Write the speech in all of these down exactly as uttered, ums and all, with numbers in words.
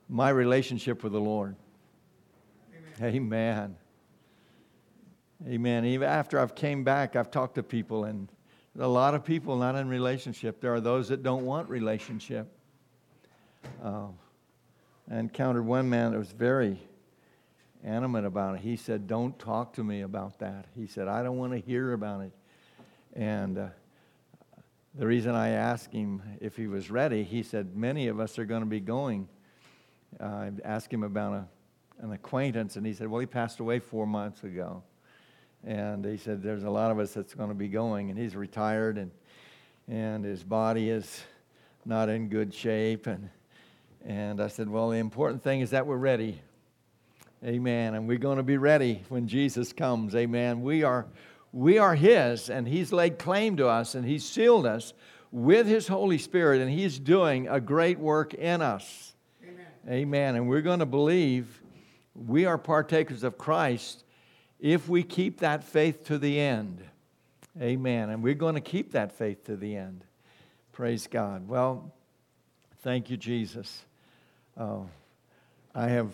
my relationship with the Lord. Amen. Amen. Amen. Even after I've came back, I've talked to people, and a lot of people not in relationship. There are those that don't want relationship. Uh, I encountered one man that was very animate about it. He said, "Don't talk to me about that." He said, "I don't want to hear about it." And uh, the reason I asked him if he was ready, he said, "Many of us are going to be going." Uh, I asked him about a, an acquaintance, and he said, "Well, he passed away four months ago." And he said, "There's a lot of us that's going to be going," and he's retired, and and his body is not in good shape. And and I said, "Well, the important thing is that we're ready." Amen. And we're going to be ready when Jesus comes. Amen. We are we are His, and He's laid claim to us, and He's sealed us with His Holy Spirit, and He's doing a great work in us. Amen. Amen. And we're going to believe we are partakers of Christ if we keep that faith to the end. Amen. And we're going to keep that faith to the end. Praise God. Well, thank you, Jesus. Uh, I have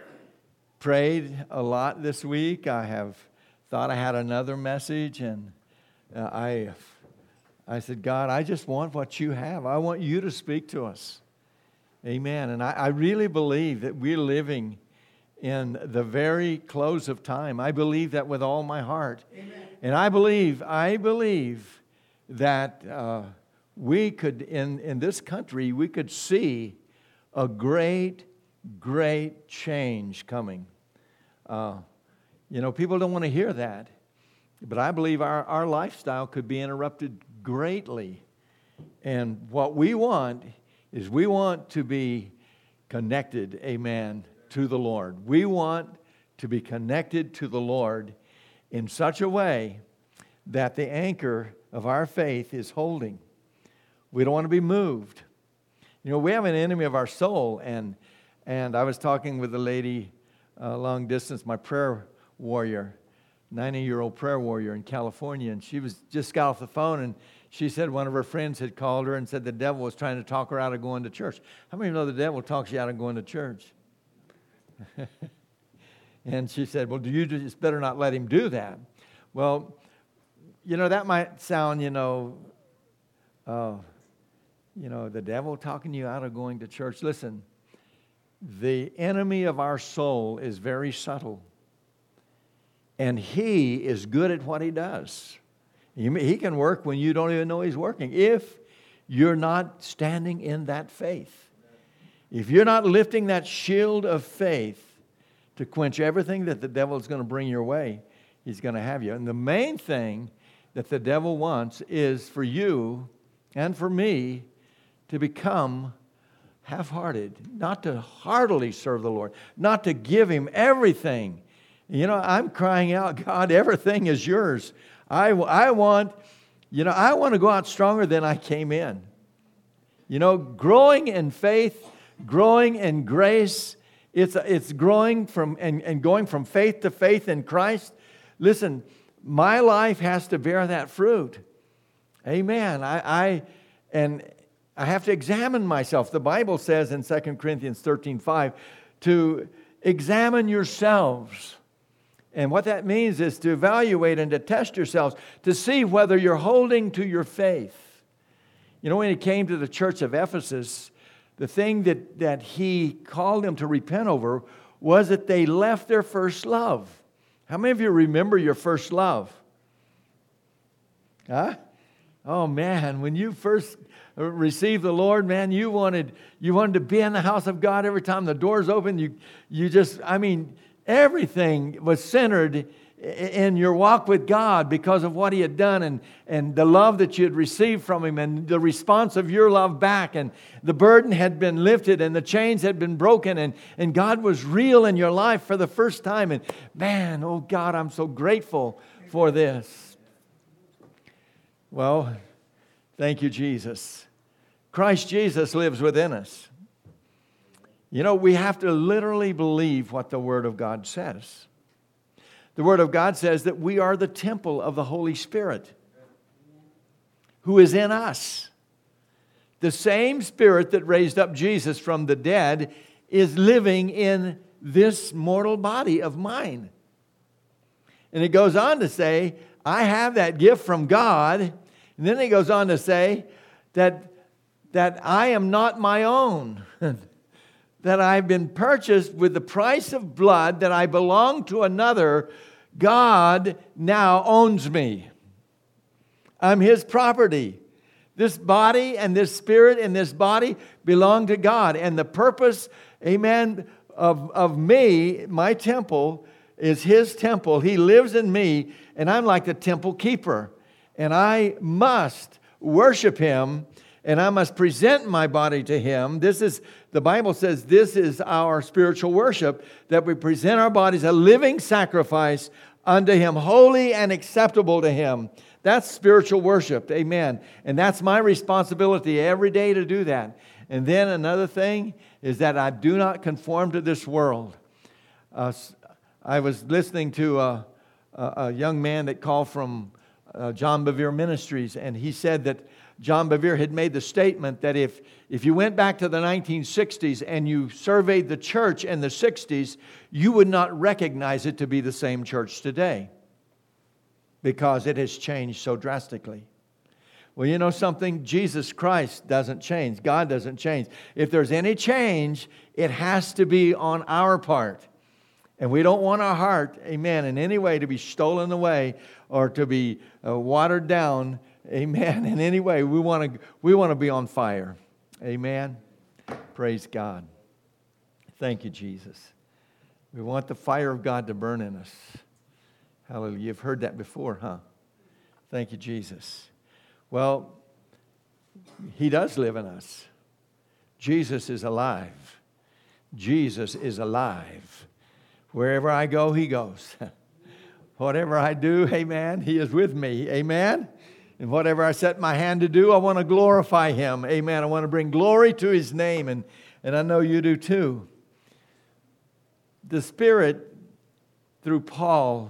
prayed a lot this week. I have thought I had another message, and uh, I, I said, "God, I just want what you have. I want you to speak to us." Amen. And I, I really believe that we're living in the very close of time. I believe that with all my heart. Amen. And I believe, I believe that uh, we could, in, in this country, we could see a great, great change coming. Uh, you know, people don't want to hear that. But I believe our, our lifestyle could be interrupted greatly. And what we want is we want to be connected, amen, to the Lord. We want to be connected to the Lord in such a way that the anchor of our faith is holding. We don't want to be moved. You know, we have an enemy of our soul, and and I was talking with a lady uh, long distance, my prayer warrior, ninety-year-old prayer warrior in California, and she was just got off the phone, and she said one of her friends had called her and said the devil was trying to talk her out of going to church. How many of you know the devil talks you out of going to church? And she said, "Well, do you just better not let him do that?" Well, you know, that might sound, you know, uh, you know, the devil talking you out of going to church. Listen, the enemy of our soul is very subtle, and he is good at what he does. He, he can work when you don't even know he's working, if you're not standing in that faith. If you're not lifting that shield of faith to quench everything that the devil is going to bring your way, he's going to have you. And the main thing that the devil wants is for you and for me to become half-hearted, not to heartily serve the Lord, not to give Him everything. You know, I'm crying out, "God, everything is yours. I, I want, you know, I want to go out stronger than I came in." You know, growing in faith, growing in grace, it's it's growing from and, and going from faith to faith in Christ. Listen, my life has to bear that fruit. Amen. I, I and I have to examine myself. The Bible says in Second Corinthians thirteen five to examine yourselves. And what that means is to evaluate and to test yourselves to see whether you're holding to your faith. You know, when he came to the church of Ephesus, the thing that, that he called them to repent over was that they left their first love. How many of you remember your first love? Huh? Oh man, when you first received the Lord, man, you wanted you wanted to be in the house of God every time the doors open. You you just, I mean, everything was centered in your walk with God because of what He had done and, and the love that you had received from Him and the response of your love back, and the burden had been lifted and the chains had been broken, and, and God was real in your life for the first time. And man, oh God, I'm so grateful for this. Well, thank you, Jesus. Christ Jesus lives within us. You know, we have to literally believe what the Word of God says. The Word of God says that we are the temple of the Holy Spirit who is in us. The same Spirit that raised up Jesus from the dead is living in this mortal body of mine. And it goes on to say, I have that gift from God. And then it goes on to say that, that I am not my own. That I've been purchased with the price of blood, that I belong to another. God now owns me. I'm His property. This body and this spirit and this body belong to God. And the purpose, amen, of, of me, my temple, is His temple. He lives in me, and I'm like the temple keeper. And I must worship Him, and I must present my body to Him. This is, the Bible says, this is our spiritual worship, that we present our bodies a living sacrifice unto Him, holy and acceptable to Him. That's spiritual worship, amen. And that's my responsibility every day to do that. And then another thing is that I do not conform to this world. Uh, I was listening to a, a, a young man that called from uh, John Bevere Ministries, and he said that John Bevere had made the statement that if, if you went back to the nineteen sixties and you surveyed the church in the sixties, you would not recognize it to be the same church today, because it has changed so drastically. Well, you know something? Jesus Christ doesn't change. God doesn't change. If there's any change, it has to be on our part. And we don't want our heart, amen, in any way to be stolen away or to be uh, watered down, amen, in any way. We want to we want to be on fire. Amen. Praise God. Thank you, Jesus. We want the fire of God to burn in us. Hallelujah. You've heard that before, huh? Thank you, Jesus. Well, He does live in us. Jesus is alive. Jesus is alive. Wherever I go, He goes. Whatever I do, amen, He is with me. Amen. And whatever I set my hand to do, I want to glorify Him. Amen. I want to bring glory to His name. And, and I know you do too. The Spirit, through Paul,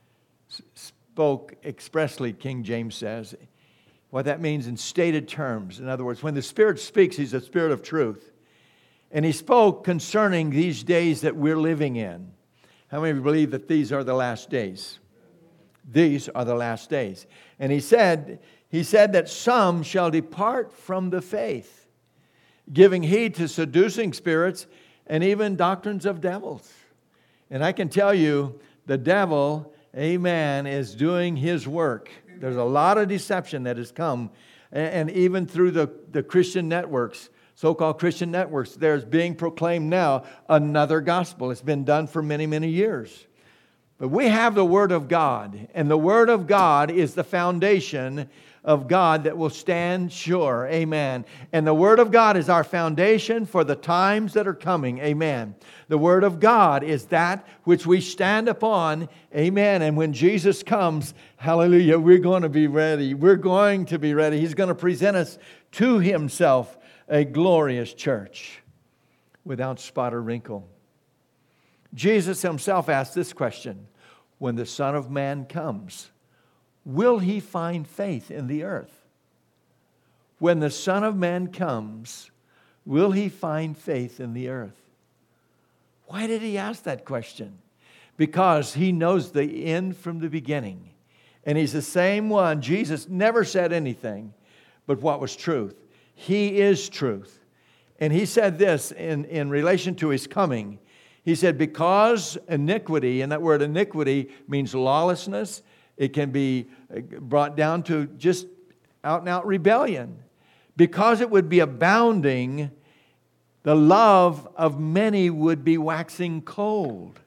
spoke expressly, King James says. What that means in stated terms. In other words, when the Spirit speaks, He's a Spirit of truth. And He spoke concerning these days that we're living in. How many of you believe that these are the last days? These are the last days. And He said, He said that some shall depart from the faith, giving heed to seducing spirits and even doctrines of devils. And I can tell you, the devil, amen, is doing his work. There's a lot of deception that has come. And even through the, the Christian networks, so-called Christian networks, there's being proclaimed now another gospel. It's been done for many, many years. But we have the Word of God, and the Word of God is the foundation of God that will stand sure. Amen. And the Word of God is our foundation for the times that are coming. Amen. The Word of God is that which we stand upon. Amen. And when Jesus comes, hallelujah, we're going to be ready. We're going to be ready. He's going to present us to Himself a glorious church without spot or wrinkle. Jesus Himself asked this question: when the Son of Man comes, will He find faith in the earth? When the Son of Man comes, will He find faith in the earth? Why did He ask that question? Because He knows the end from the beginning. And He's the same one. Jesus never said anything but what was truth. He is truth. And He said this in, in relation to His coming. He said, because iniquity, and that word iniquity means lawlessness. It can be brought down to just out and out rebellion. Because it would be abounding, the love of many would be waxing cold.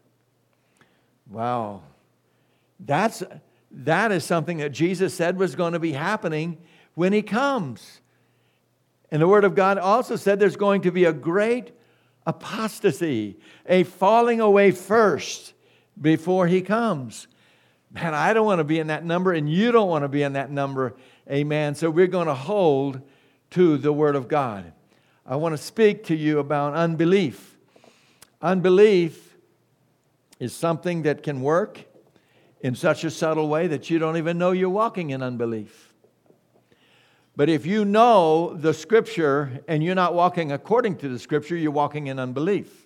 Wow. That's, that is something that Jesus said was going to be happening when He comes. And the Word of God also said there's going to be a great apostasy, a falling away first before He comes. Man, I don't want to be in that number, and you don't want to be in that number. Amen. So we're going to hold to the Word of God. I want to speak to you about unbelief. Unbelief is something that can work in such a subtle way that you don't even know you're walking in unbelief. But if you know the Scripture and you're not walking according to the Scripture, you're walking in unbelief.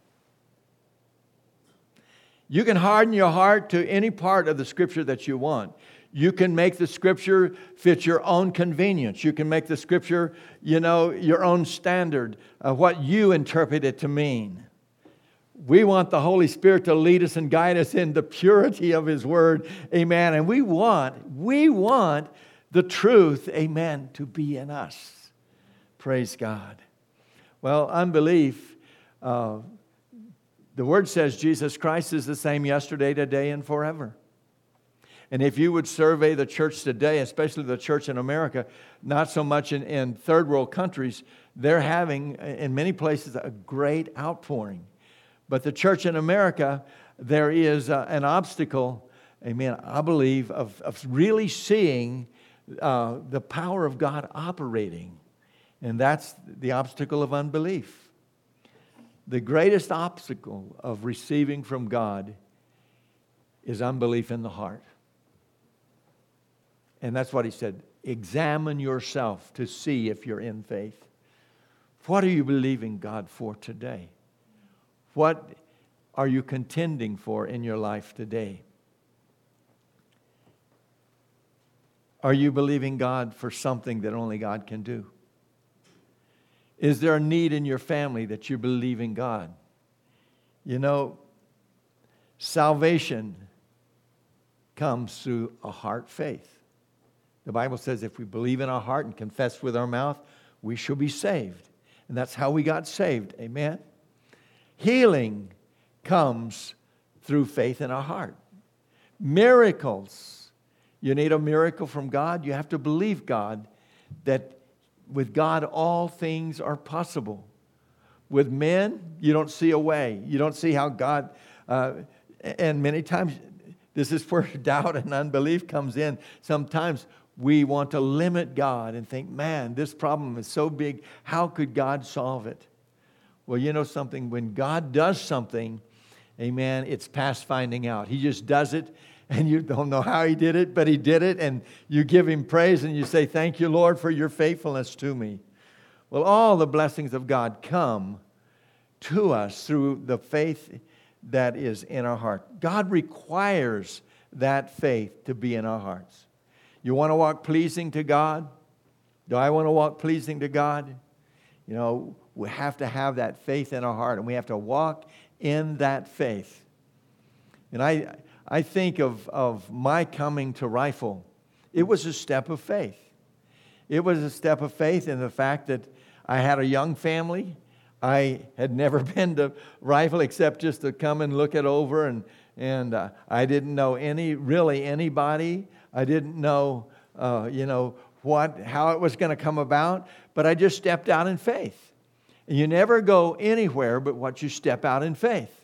You can harden your heart to any part of the Scripture that you want. You can make the Scripture fit your own convenience. You can make the Scripture, you know, your own standard of what you interpret it to mean. We want the Holy Spirit to lead us and guide us in the purity of His Word. Amen. And we want, we want the truth, amen, to be in us. Praise God. Well, unbelief, uh, the Word says Jesus Christ is the same yesterday, today, and forever. And if you would survey the church today, especially the church in America, not so much in, in third world countries, they're having, in many places, a great outpouring. But the church in America, there is uh, an obstacle, amen, I believe, of, of really seeing uh, the power of God operating. And that's the obstacle of unbelief. The greatest obstacle of receiving from God is unbelief in the heart. And that's what he said. Examine yourself to see if you're in faith. What are you believing God for today? What are you contending for in your life today? Are you believing God for something that only God can do? Is there a need in your family that you believe in God? You know, salvation comes through a heart faith. The Bible says if we believe in our heart and confess with our mouth, we shall be saved. And that's how we got saved. Amen? Healing comes through faith in our heart. Miracles. You need a miracle from God. You have to believe God that with God all things are possible. With men, you don't see a way. You don't see how God, uh, and many times this is where doubt and unbelief comes in. Sometimes we want to limit God and think, man, this problem is so big. How could God solve it? Well, you know something? When God does something, amen, it's past finding out. He just does it, and you don't know how He did it, but He did it, and you give Him praise, and you say, thank you, Lord, for your faithfulness to me. Well, all the blessings of God come to us through the faith that is in our heart. God requires that faith to be in our hearts. You want to walk pleasing to God? Do I want to walk pleasing to God? You know, we have to have that faith in our heart, and we have to walk in that faith. And I, I think of, of my coming to Rifle. It was a step of faith. It was a step of faith in the fact that I had a young family. I had never been to Rifle except just to come and look it over, and and uh, I didn't know any really anybody. I didn't know, uh, you know, what how it was going to come about, but I just stepped out in faith. And you never go anywhere but what you step out in faith.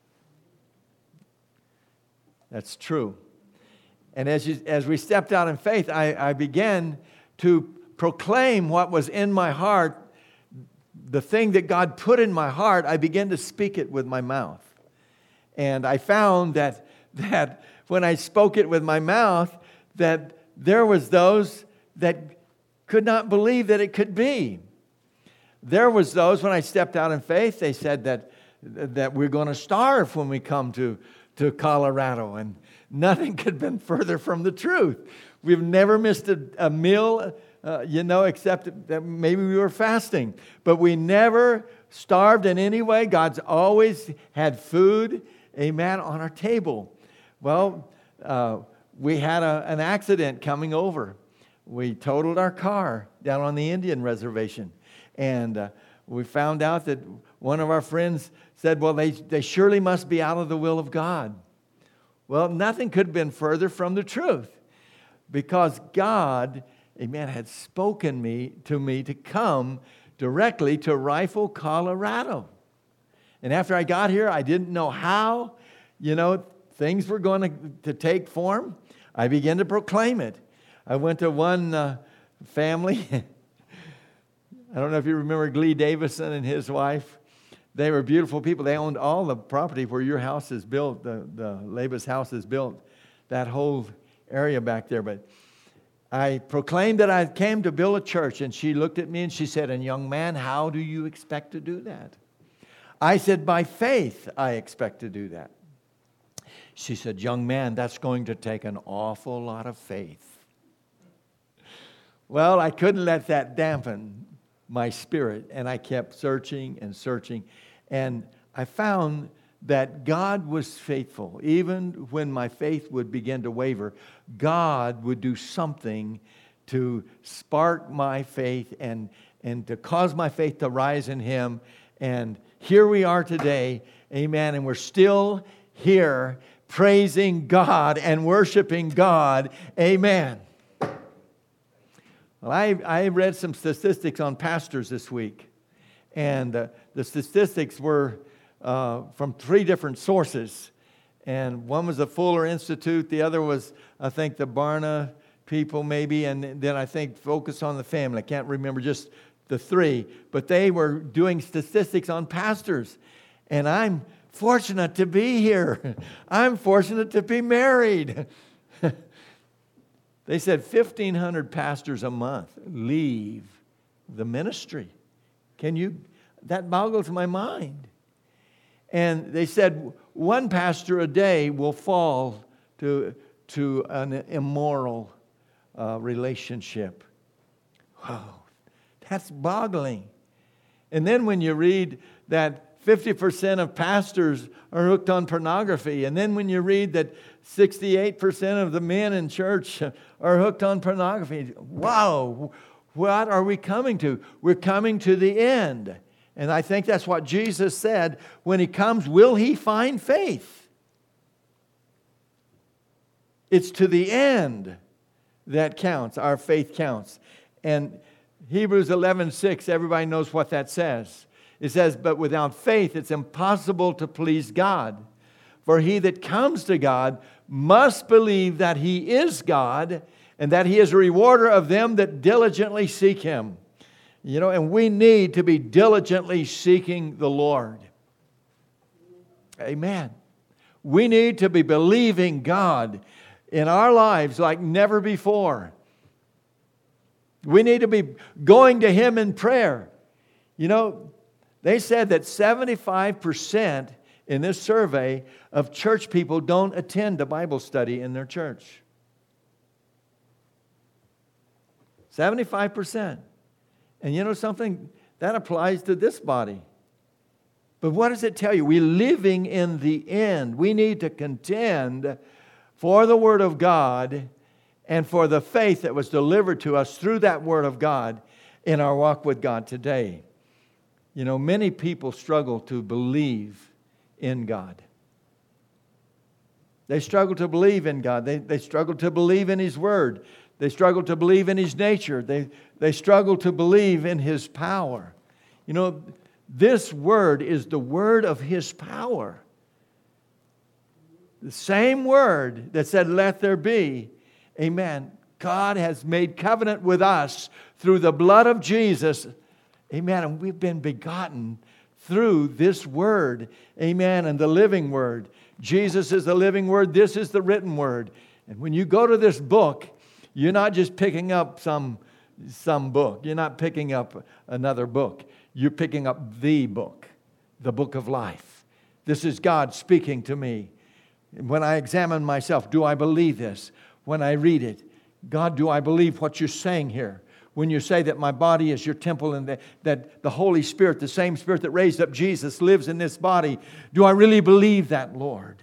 That's true. And as you, as we stepped out in faith, I, I began to proclaim what was in my heart. The thing that God put in my heart, I began to speak it with my mouth. And I found that, that when I spoke it with my mouth, that there was those that could not believe that it could be. There was those, when I stepped out in faith, they said that, that we're going to starve when we come to, to Colorado. And nothing could have been further from the truth. We've never missed a, a meal, uh, you know, except that maybe we were fasting. But we never starved in any way. God's always had food, amen, on our table. Well, uh, we had a, an accident coming over. We totaled our car down on the Indian reservation. And uh, we found out that one of our friends said, well, they, they surely must be out of the will of God. Well, nothing could have been further from the truth, because God, amen, had spoken me to me to come directly to Rifle, Colorado. And after I got here, I didn't know how, you know, things were going to, to take form. I began to proclaim it. I went to one uh, family. I don't know if you remember Glee Davison and his wife. They were beautiful people. They owned all the property where your house is built, the, the Labus house is built, that whole area back there. But I proclaimed that I came to build a church, and she looked at me and she said, and young man, how do you expect to do that? I said, by faith, I expect to do that. She said, young man, that's going to take an awful lot of faith. Well, I couldn't let that dampen my spirit, and I kept searching and searching, and I found that God was faithful. Even when my faith would begin to waver, God would do something to spark my faith and, and to cause my faith to rise in Him. And here we are today, amen, and we're still here praising God and worshiping God, amen. Well, I, I read some statistics on pastors this week, and uh, the statistics were uh, from three different sources. And one was the Fuller Institute, the other was, I think, the Barna people maybe, and then I think Focus on the Family. I can't remember just the three, but they were doing statistics on pastors. And I'm fortunate to be here. I'm fortunate to be married. They said fifteen hundred pastors a month leave the ministry. Can you, that boggles my mind. And they said one pastor a day will fall to, to an immoral uh, relationship. Wow, that's boggling. And then when you read that fifty percent of pastors are hooked on pornography, and then when you read that sixty-eight percent of the men in church are hooked on pornography, wow, what are we coming to? We're coming to the end. And I think that's what Jesus said. When He comes, will He find faith? It's to the end that counts. Our faith counts. And Hebrews eleven six, everybody knows what that says. It says, but without faith it's impossible to please God. For he that comes to God must believe that He is God, and that He is a rewarder of them that diligently seek Him. You know, and we need to be diligently seeking the Lord. Amen. We need to be believing God in our lives like never before. We need to be going to Him in prayer. You know, they said that seventy-five percent in this survey of church people don't attend a Bible study in their church. seventy-five percent. And you know something? That applies to this body. But what does it tell you? We're living in the end. We need to contend for the Word of God and for the faith that was delivered to us through that Word of God in our walk with God today. You know, many people struggle to believe in God. They struggle to believe in God. They, they struggle to believe in His Word. They struggle to believe in His nature. They, they struggle to believe in His power. You know, this Word is the Word of His power. The same Word that said, let there be. Amen. God has made covenant with us through the blood of Jesus. Amen. And we've been begotten through this Word. Amen. And the living Word. Jesus is the living Word. This is the written Word. And when you go to this book, you're not just picking up some, some book. You're not picking up another book. You're picking up the book, the book of life. This is God speaking to me. When I examine myself, do I believe this? When I read it, God, do I believe what you're saying here? When you say that my body is your temple and that, that the Holy Spirit, the same Spirit that raised up Jesus, lives in this body, do I really believe that, Lord?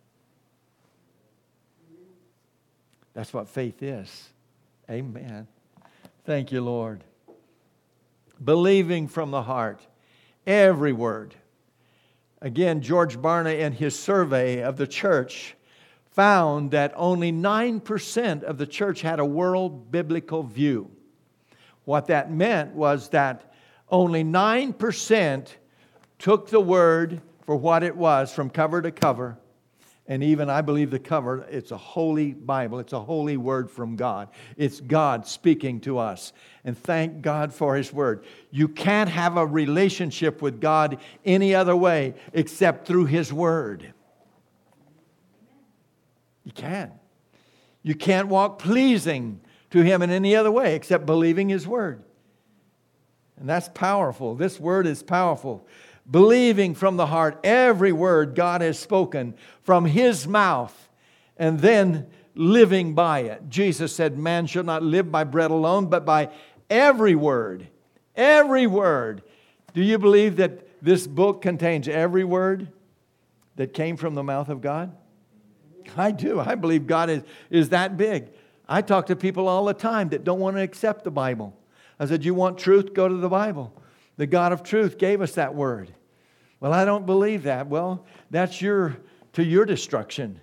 That's what faith is. Amen. Thank you, Lord. Believing from the heart. Every word. Again, George Barna, in his survey of the church, found that only nine percent of the church had a world biblical view. What that meant was that only nine percent took the Word for what it was from cover to cover. And even, I believe, the cover, it's a holy Bible. It's a holy Word from God. It's God speaking to us. And thank God for His Word. You can't have a relationship with God any other way except through His Word. You can't. You can't walk pleasing to Him in any other way except believing His Word. And that's powerful. This Word is powerful. Believing from the heart every word God has spoken from His mouth, and then living by it. Jesus said, man shall not live by bread alone, but by every word. Every word. Do you believe that this book contains every word that came from the mouth of God? I do. I believe God is, is that big. I talk to people all the time that don't want to accept the Bible. I said, you want truth? Go to the Bible. The God of truth gave us that word. Well, I don't believe that. Well, that's your to your destruction.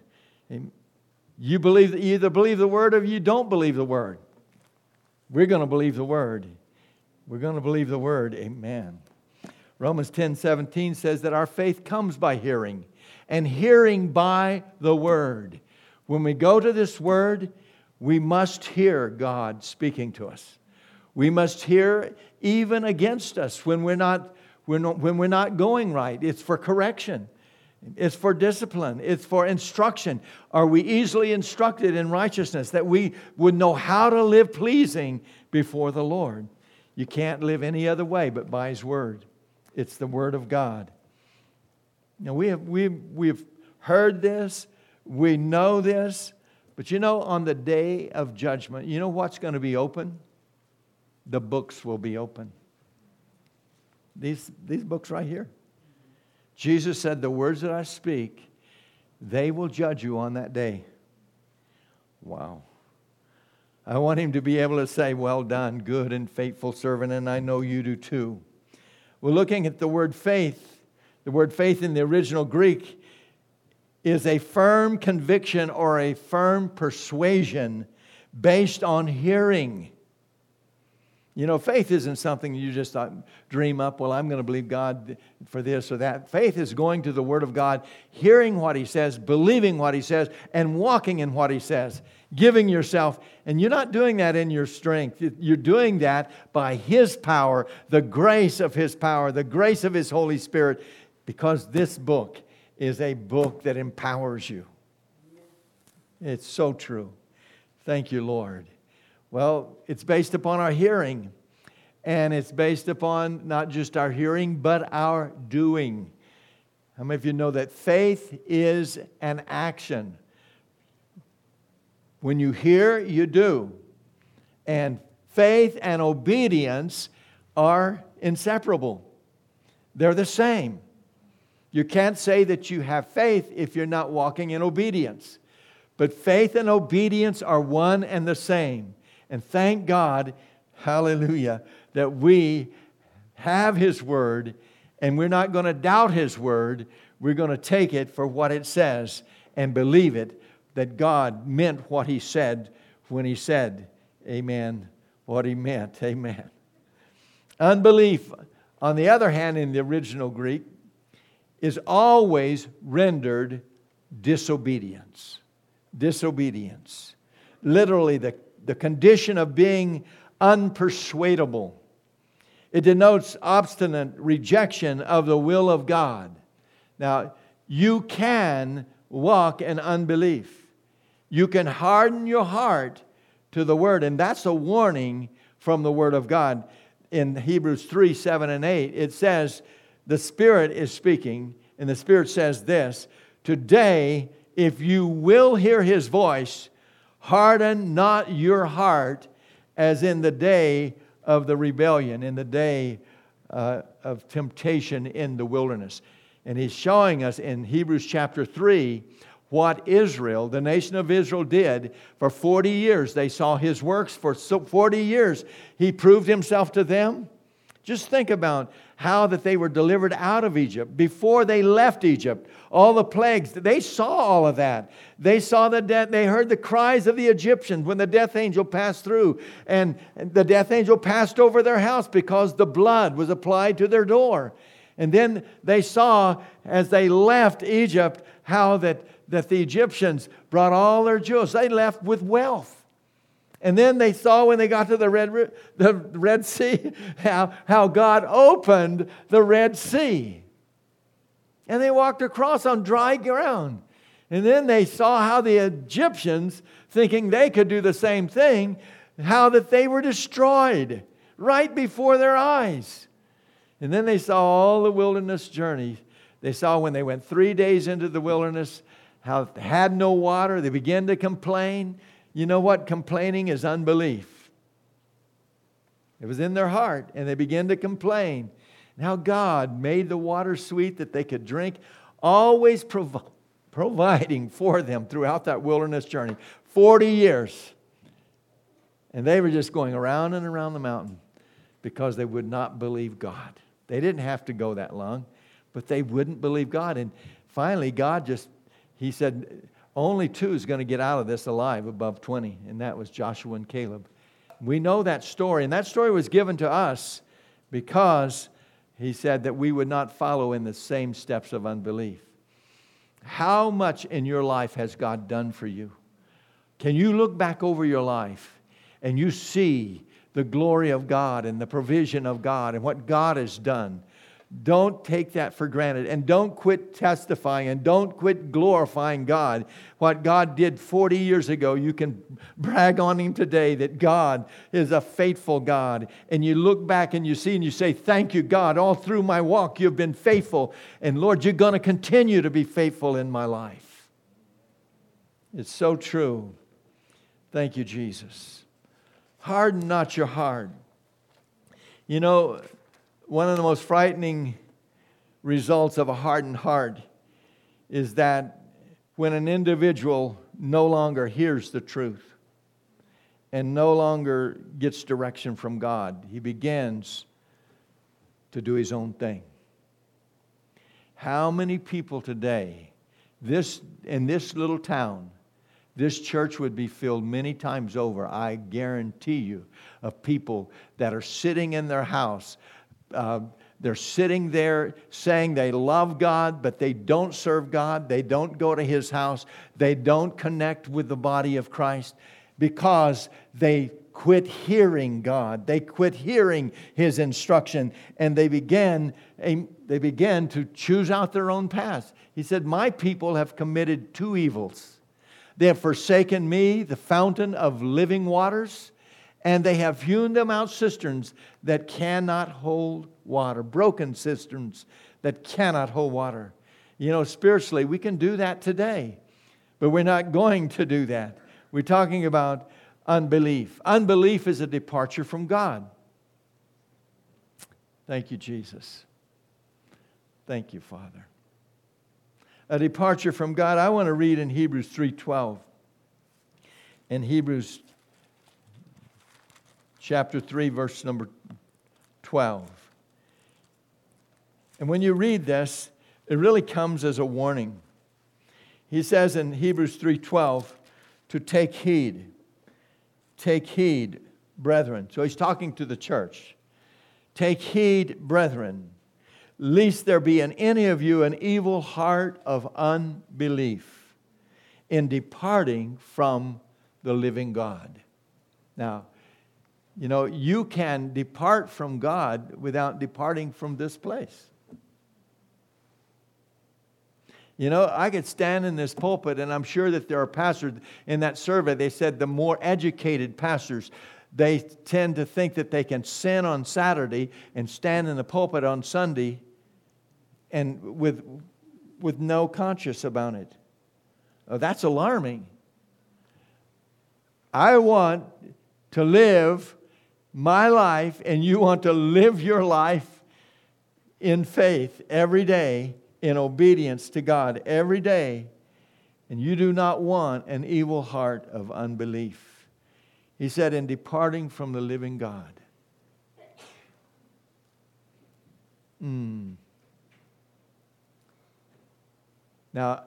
You believe you either believe the word or you don't believe the word. We're going to believe the word. We're going to believe the word. Amen. Romans ten seventeen says that our faith comes by hearing, and hearing by the word. When we go to this word, we must hear God speaking to us. We must hear even against us when we're not, we're not, when we're not going right. It's for correction. It's for discipline. It's for instruction. Are we easily instructed in righteousness that we would know how to live pleasing before the Lord? You can't live any other way but by His Word. It's the Word of God. Now, we have, we, we've heard this. We know this. But you know, on the day of judgment, you know what's going to be open? The books will be open. These, these books right here. Jesus said, the words that I speak, they will judge you on that day. Wow. I want Him to be able to say, well done, good and faithful servant, and I know you do too. We're looking at the word faith. The word faith in the original Greek is a firm conviction or a firm persuasion based on hearing. You know, faith isn't something you just dream up, well, I'm going to believe God for this or that. Faith is going to the Word of God, hearing what He says, believing what He says, and walking in what He says, giving yourself. And you're not doing that in your strength. You're doing that by His power, the grace of His power, the grace of His Holy Spirit, because this book is a book that empowers you. It's so true. Thank you, Lord. Well, it's based upon our hearing, and it's based upon not just our hearing, but our doing. How many of you know that faith is an action? When you hear, you do. And faith and obedience are inseparable. They're the same. You can't say that you have faith if you're not walking in obedience. But faith and obedience are one and the same. And thank God, hallelujah, that we have His Word, and we're not going to doubt His Word. We're going to take it for what it says and believe it, that God meant what He said when He said, amen, what He meant, amen. Unbelief, on the other hand, in the original Greek, is always rendered disobedience. Disobedience. Literally, the The condition of being unpersuadable. It denotes obstinate rejection of the will of God. Now, you can walk in unbelief. You can harden your heart to the Word. And that's a warning from the Word of God. In Hebrews three, seven, and eight, it says, the Spirit is speaking, and the Spirit says this, today, if you will hear His voice, harden not your heart as in the day of the rebellion, in the day uh, of temptation in the wilderness. And He's showing us in Hebrews chapter three what Israel, the nation of Israel, did for forty years. They saw His works for forty years. He proved Himself to them. Just think about how that they were delivered out of Egypt. Before they left Egypt, all the plagues, they saw all of that. They saw the death, they heard the cries of the Egyptians when the death angel passed through. And the death angel passed over their house because the blood was applied to their door. And then they saw, as they left Egypt, how that, that the Egyptians brought all their jewels. They left with wealth. And then they saw when they got to the Red, the Red Sea, how, how God opened the Red Sea. And they walked across on dry ground. And then they saw how the Egyptians, thinking they could do the same thing, how that they were destroyed right before their eyes. And then they saw all the wilderness journey. They saw when they went three days into the wilderness, how they had no water. They began to complain. You know what? Complaining is unbelief. It was in their heart, and they began to complain. And how God made the water sweet that they could drink, always prov- providing for them throughout that wilderness journey. Forty years. And they were just going around and around the mountain because they would not believe God. They didn't have to go that long, but they wouldn't believe God. And finally, God just, He said, only two is going to get out of this alive above twenty, and that was Joshua and Caleb. We know that story, and that story was given to us because He said that we would not follow in the same steps of unbelief. How much in your life has God done for you? Can you look back over your life and you see the glory of God and the provision of God and what God has done? Don't take that for granted, and don't quit testifying, and don't quit glorifying God. What God did forty years ago, you can brag on Him today that God is a faithful God. And you look back and you see and you say, thank you, God. All through my walk, You've been faithful. And Lord, You're going to continue to be faithful in my life. It's so true. Thank you, Jesus. Harden not your heart. You know, one of the most frightening results of a hardened heart is that when an individual no longer hears the truth and no longer gets direction from God, he begins to do his own thing. How many people today, this in this little town, this church would be filled many times over, I guarantee you, of people that are sitting in their house. Uh, they're sitting there saying they love God, but they don't serve God. They don't go to His house. They don't connect with the body of Christ because they quit hearing God. They quit hearing His instruction, and they began, they began to choose out their own path. He said, my people have committed two evils. They have forsaken me, the fountain of living waters, and they have hewn them out cisterns that cannot hold water. Broken cisterns that cannot hold water. You know, spiritually, we can do that today, but we're not going to do that. We're talking about unbelief. Unbelief is a departure from God. Thank you, Jesus. Thank you, Father. A departure from God. I want to read in Hebrews three twelve. In Hebrews chapter three, verse number twelve. And when you read this, it really comes as a warning. He says in Hebrews three twelve to take heed. Take heed, brethren. So he's talking to the church. Take heed, brethren, lest there be in any of you an evil heart of unbelief in departing from the living God. Now, you know, you can depart from God without departing from this place. You know, I could stand in this pulpit, and I'm sure that there are pastors in that survey, they said the more educated pastors, they tend to think that they can sin on Saturday and stand in the pulpit on Sunday and with, with no conscience about it. Oh, that's alarming. I want to live my life, and you want to live your life in faith every day, in obedience to God every day, and you do not want an evil heart of unbelief. He said, in departing from the living God. Mm. Now,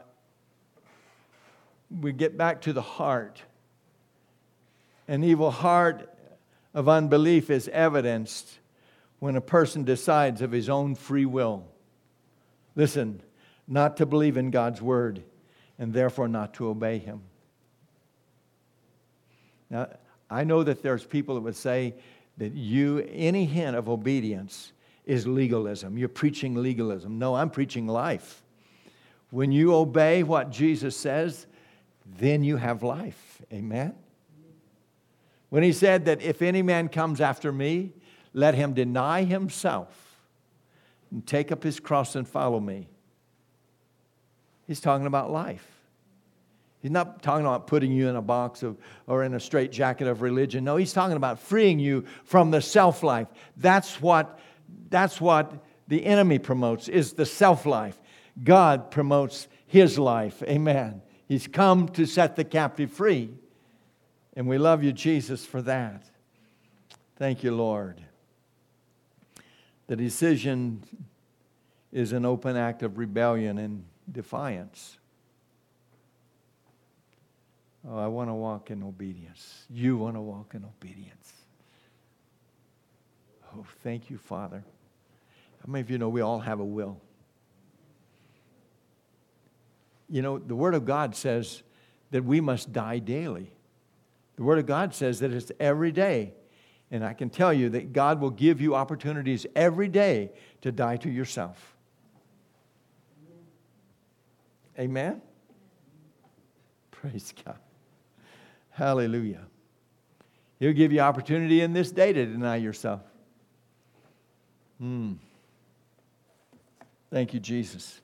we get back to the heart. An evil heart of unbelief is evidenced when a person decides of his own free will, listen, not to believe in God's word and therefore not to obey Him. Now, I know that there's people that would say that you, any hint of obedience is legalism. You're preaching legalism. No, I'm preaching life. When you obey what Jesus says, then you have life. Amen? When he said that if any man comes after me, let him deny himself and take up his cross and follow me. He's talking about life. He's not talking about putting you in a box of or in a straitjacket of religion. No, he's talking about freeing you from the self-life. That's what, that's what the enemy promotes, is the self-life. God promotes his life. Amen. He's come to set the captive free. And we love you, Jesus, for that. Thank you, Lord. The decision is an open act of rebellion and defiance. Oh, I want to walk in obedience. You want to walk in obedience. Oh, thank you, Father. How many of you know we all have a will? You know, the Word of God says that we must die daily. The Word of God says that it's every day. And I can tell you that God will give you opportunities every day to die to yourself. Amen? Praise God. Hallelujah. He'll give you opportunity in this day to deny yourself. Hmm. Thank you, Jesus.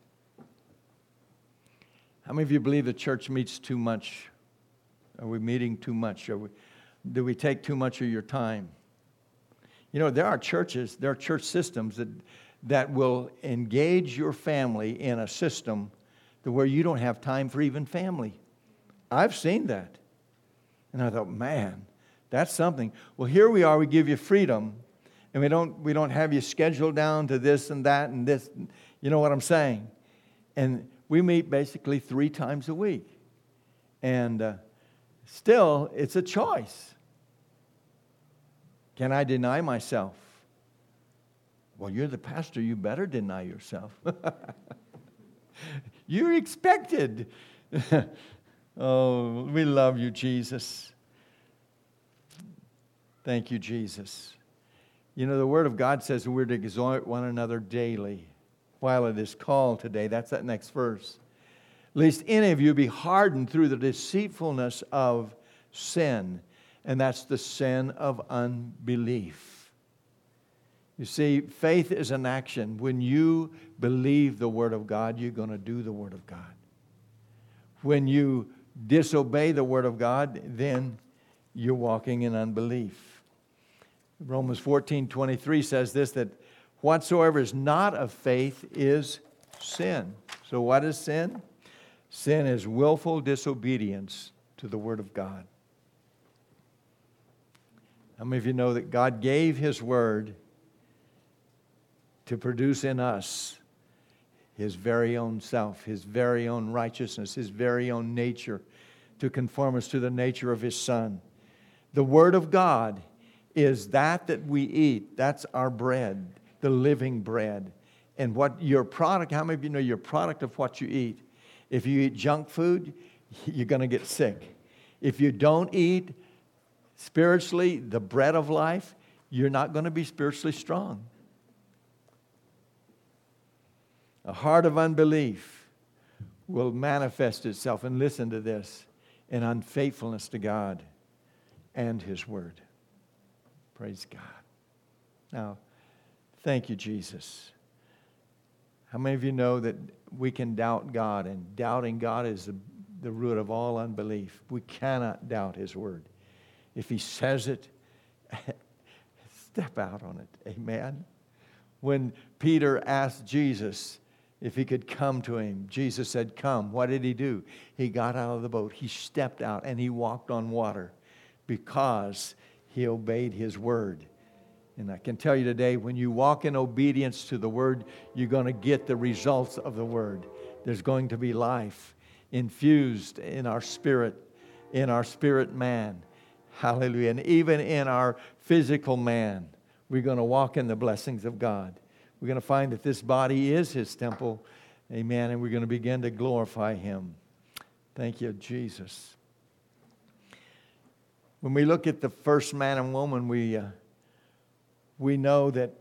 How many of you believe the church meets too much? Are we meeting too much? Are we, do we take too much of your time? You know, there are churches, there are church systems that, that will engage your family in a system to where you don't have time for even family. I've seen that. And I thought, man, that's something. Well, here we are, we give you freedom, and we don't we don't have you scheduled down to this and that and this. You know what I'm saying? And we meet basically three times a week. And uh, still, it's a choice. Can I deny myself? Well, you're the pastor, you better deny yourself. You're expected. Oh, we love you, Jesus. Thank you, Jesus. You know, the Word of God says we're to exhort one another daily while it is called today. That's that next verse. Lest any of you be hardened through the deceitfulness of sin. And that's the sin of unbelief. You see, faith is an action. When you believe the Word of God, you're going to do the Word of God. When you disobey the Word of God, then you're walking in unbelief. Romans fourteen twenty-three says this, that whatsoever is not of faith is sin. So what is sin? Sin is willful disobedience to the Word of God. How many of you know that God gave His Word to produce in us His very own self, His very own righteousness, His very own nature, to conform us to the nature of His Son? The Word of God is that that we eat. That's our bread, the living bread. And what your product, how many of you know your product of what you eat? If you eat junk food, you're going to get sick. If you don't eat spiritually the bread of life, you're not going to be spiritually strong. A heart of unbelief will manifest itself, and listen to this, in unfaithfulness to God and His Word. Praise God. Now, thank you, Jesus. How many of you know that we can doubt God, and doubting God is the, the root of all unbelief? We cannot doubt His Word. If He says it, step out on it. Amen. When Peter asked Jesus if he could come to him, Jesus said, come. What did he do? He got out of the boat. He stepped out and he walked on water because he obeyed His Word. And I can tell you today, when you walk in obedience to the Word, you're going to get the results of the Word. There's going to be life infused in our spirit, in our spirit man. Hallelujah. And even in our physical man, we're going to walk in the blessings of God. We're going to find that this body is His temple. Amen. And we're going to begin to glorify Him. Thank you, Jesus. When we look at the first man and woman, we, uh, we know that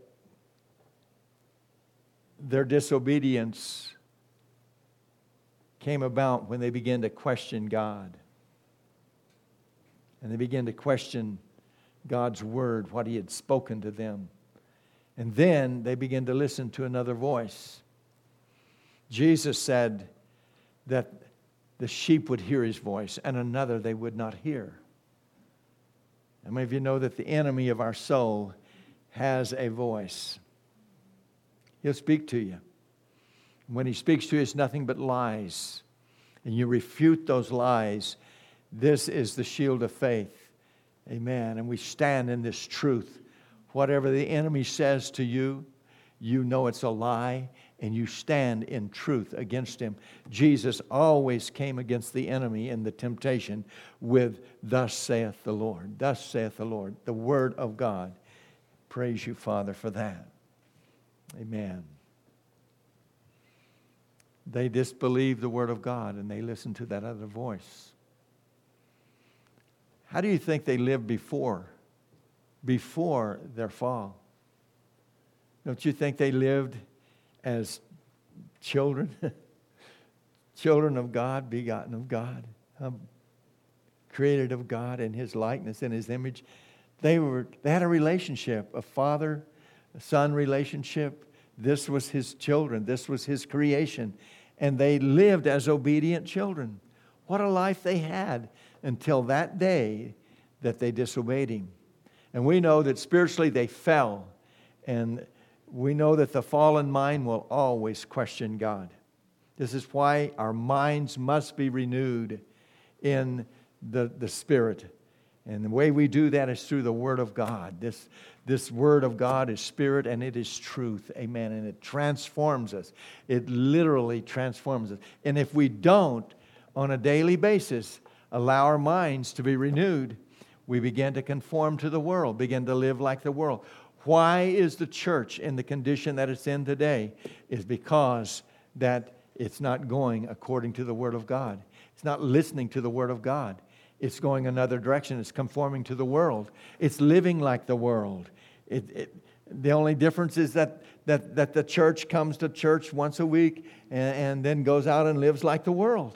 their disobedience came about when they began to question God. And they began to question God's word, what he had spoken to them. And then they began to listen to another voice. Jesus said that the sheep would hear his voice, and another they would not hear. How many of you know that the enemy of our soul has a voice? He'll speak to you. When he speaks to you, it's nothing but lies. And you refute those lies. This is the shield of faith. Amen. And we stand in this truth. Whatever the enemy says to you, you know it's a lie, and you stand in truth against him. Jesus always came against the enemy in the temptation with, "Thus saith the Lord." Thus saith the Lord. The word of God. Praise you, Father, for that. Amen. They disbelieved the word of God, and they listened to that other voice. How do you think they lived before, before their fall? Don't you think they lived as children? Children of God, begotten of God, um, created of God in his likeness, in his image. They were. They had a relationship, a father-son relationship. This was his children. This was his creation. And they lived as obedient children. What a life they had until that day that they disobeyed him. And we know that spiritually they fell. And we know that the fallen mind will always question God. This is why our minds must be renewed in the, the Spirit. And the way we do that is through the Word of God. This, this Word of God is Spirit and it is truth. Amen. And it transforms us. It literally transforms us. And if we don't, on a daily basis, allow our minds to be renewed, we begin to conform to the world, begin to live like the world. Why is the church in the condition that it's in today? Is because that it's not going according to the Word of God. It's not listening to the Word of God. It's going another direction. It's conforming to the world. It's living like the world. It, it, the only difference is that, that, that the church comes to church once a week and, and then goes out and lives like the world.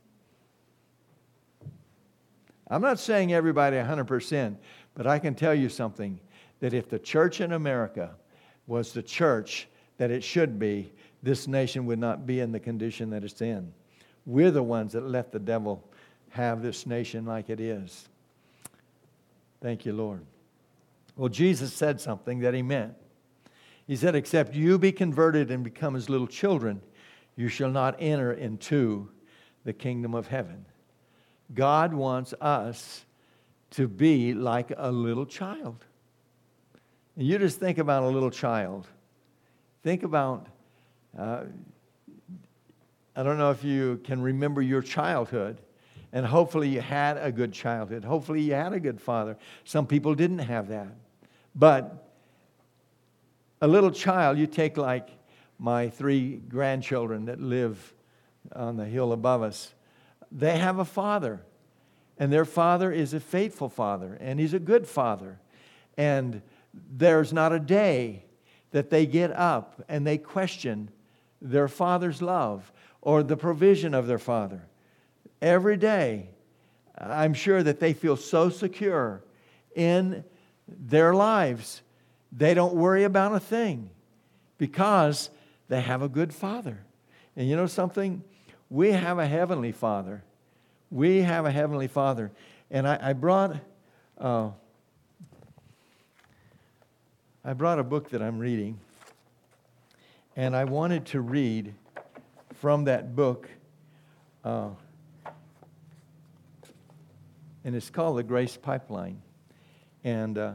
I'm not saying everybody one hundred percent, but I can tell you something, that if the church in America was the church that it should be, this nation would not be in the condition that it's in. We're the ones that let the devil have this nation like it is. Thank you, Lord. Well, Jesus said something that he meant. He said, "Except you be converted and become as little children, you shall not enter into the kingdom of heaven." God wants us to be like a little child. And you just think about a little child. Think about, uh, I don't know if you can remember your childhood. And hopefully you had a good childhood. Hopefully you had a good father. Some people didn't have that. But a little child, you take like my three grandchildren that live on the hill above us. They have a father. And their father is a faithful father. And he's a good father. And there's not a day that they get up and they question their father's love or the provision of their father. Every day, I'm sure that they feel so secure in their lives, they don't worry about a thing because they have a good father. And you know something? We have a heavenly Father. We have a heavenly Father. And I, I brought, uh, I brought a book that I'm reading, and I wanted to read from that book. Uh, And it's called The Grace Pipeline. And uh,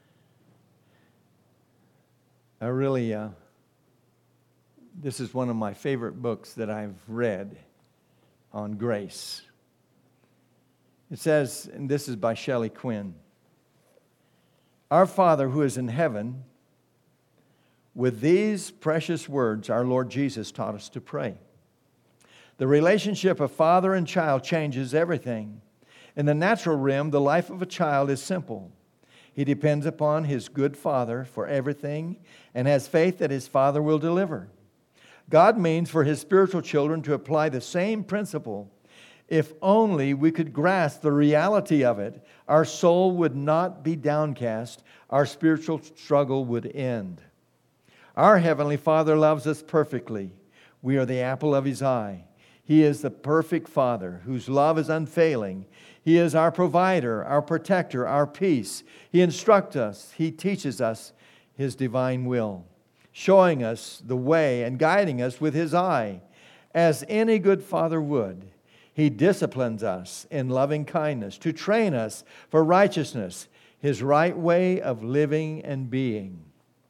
I really, uh, this is one of my favorite books that I've read on grace. It says, and this is by Shelley Quinn, "Our Father who is in heaven," with these precious words, our Lord Jesus taught us to pray. The relationship of father and child changes everything. In the natural realm, the life of a child is simple. He depends upon his good father for everything and has faith that his father will deliver. God means for his spiritual children to apply the same principle If only we could grasp the reality of it, our soul would not be downcast, our spiritual struggle would end. Our Heavenly Father loves us perfectly. We are the apple of His eye. He is the perfect Father whose love is unfailing. He is our provider, our protector, our peace. He instructs us. He teaches us His divine will, showing us the way and guiding us with His eye. As any good father would, He disciplines us in loving kindness to train us for righteousness, His right way of living and being.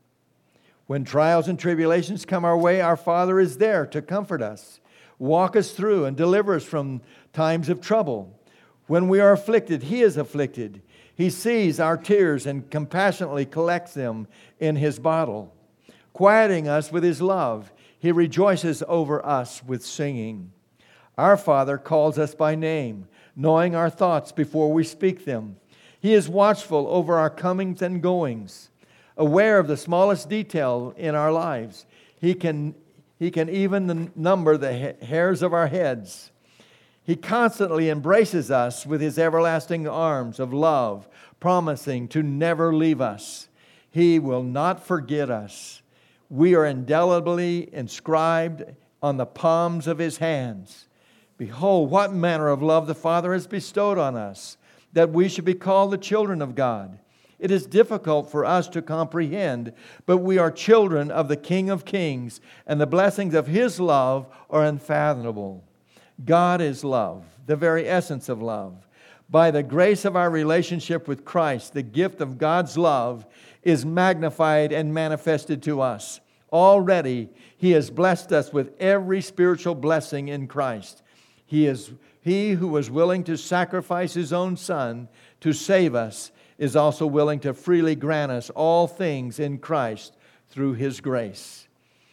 When trials and tribulations come our way, our Father is there to comfort us, walk us through, and deliver us from times of trouble. When we are afflicted, He is afflicted. He sees our tears and compassionately collects them in His bottle. Quieting us with His love, He rejoices over us with singing. Our Father calls us by name, knowing our thoughts before we speak them. He is watchful over our comings and goings, aware of the smallest detail in our lives. He can, he can even number the hairs of our heads. He constantly embraces us with His everlasting arms of love, promising to never leave us. He will not forget us. We are indelibly inscribed on the palms of His hands. Behold, what manner of love the Father has bestowed on us, that we should be called the children of God. It is difficult for us to comprehend, but we are children of the King of Kings, and the blessings of His love are unfathomable. God is love, the very essence of love. By the grace of our relationship with Christ, the gift of God's love is magnified and manifested to us. Already, He has blessed us with every spiritual blessing in Christ. He is He who was willing to sacrifice His own Son to save us is also willing to freely grant us all things in Christ through His grace.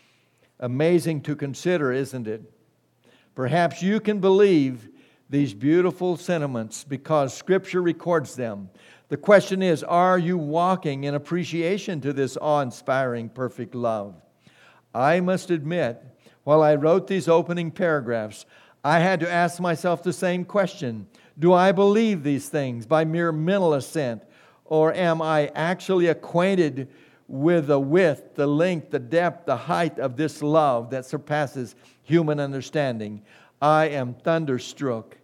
Amazing to consider, isn't it? Perhaps you can believe these beautiful sentiments because Scripture records them. The question is, are you walking in appreciation to this awe-inspiring, perfect love? I must admit, while I wrote these opening paragraphs, I had to ask myself the same question. Do I believe these things by mere mental assent, or am I actually acquainted with the width, the length, the depth, the height of this love that surpasses human understanding? I am thunderstruck.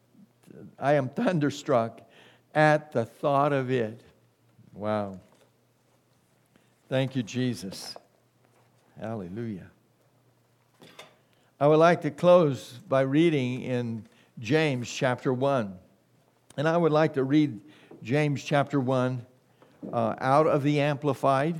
I am thunderstruck at the thought of it. Wow. Thank you, Jesus. Hallelujah. I would like to close by reading in James chapter one. And I would like to read James chapter one uh, out of the Amplified.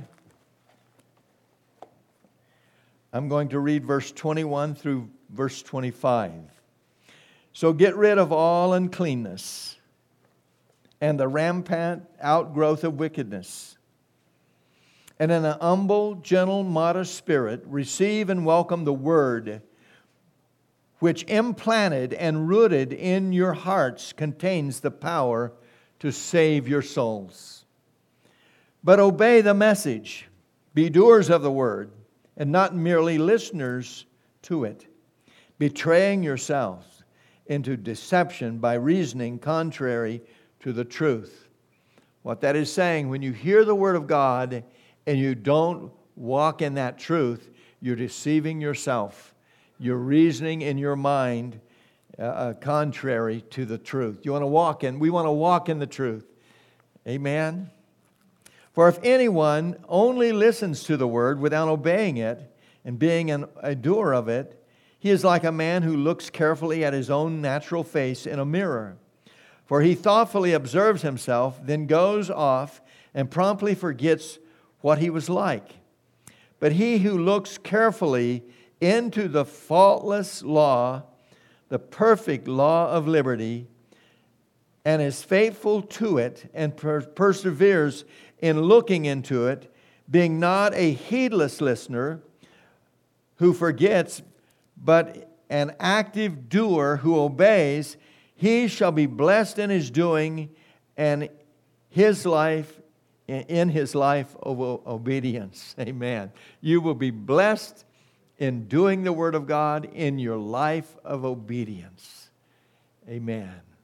I'm going to read verse twenty-one through verse twenty-five. So get rid of all uncleanness and the rampant outgrowth of wickedness. And in an humble, gentle, modest spirit, receive and welcome the word which implanted and rooted in your hearts contains the power to save your souls. But obey the message. Be doers of the word, and not merely listeners to it, betraying yourselves into deception by reasoning contrary to the truth. What that is saying, when you hear the word of God and you don't walk in that truth, you're deceiving yourself. You're reasoning in your mind uh, contrary to the truth. You want to walk in, we want to walk in the truth. Amen? For if anyone only listens to the word without obeying it and being an, a doer of it, he is like a man who looks carefully at his own natural face in a mirror. For he thoughtfully observes himself, then goes off and promptly forgets what he was like. But he who looks carefully into the faultless law, the perfect law of liberty, and is faithful to it and per- perseveres in looking into it, being not a heedless listener who forgets, but an active doer who obeys, he shall be blessed in his doing and his life, in his life of obedience. Amen. You will be blessed in doing the Word of God in your life of obedience. Amen.